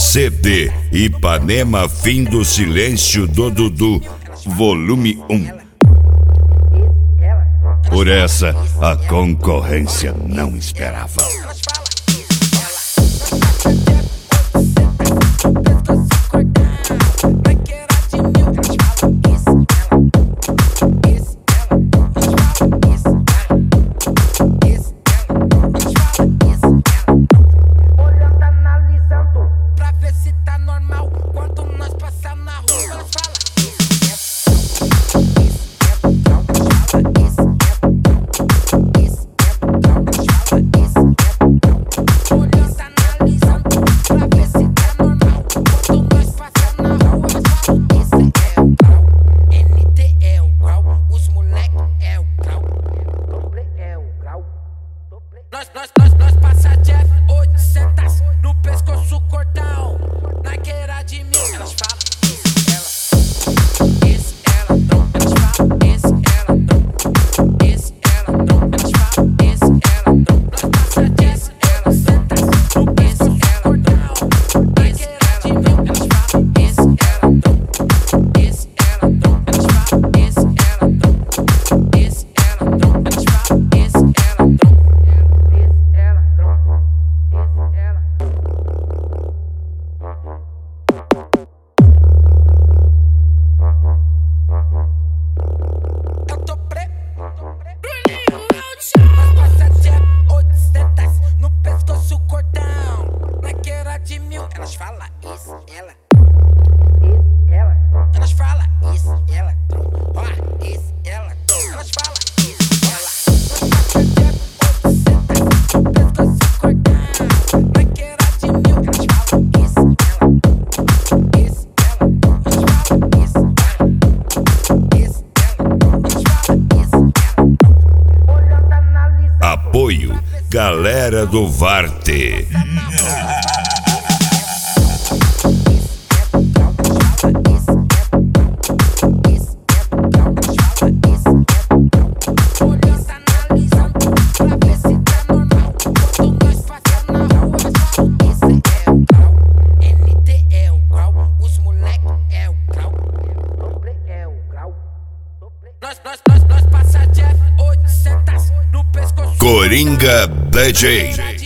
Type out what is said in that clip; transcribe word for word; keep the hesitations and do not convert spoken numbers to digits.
C D Ipanema, Fim do Silêncio do Dudu, volume um. Por essa, a concorrência não esperava. Nós, nós, nós, nós passa Jeff, oitocentos no pescoço, cordão, na queira de mil. Elas falam, esse ela, esse ela, não. Elas falam, esse ela, não. Esse ela, não. Elas falam, esse ela, não. Nós passa Jeff, ela, oitocentos no pescoço, cordão, na queira de mil. Elas falam, esse ela, não. Esse ela, não. Elas falam, esse ela, não. Esse ela, não. Elas falam, esse ela, não. Elas falam isso, ela, isso, ela. Elas falam isso, ela, ó, isso, ela. Elas falam isso, ela. Pescoço cortado, na queira de mil. Elas falam isso, ela, isso, ela. Elas falam isso, isso, ela. Elas falam isso, ela. Olhando, analisando. Apoio, galera do Varte. Nós, nós, nós, nós passa Jeff, oitocentos no pescoço. Coringa D J.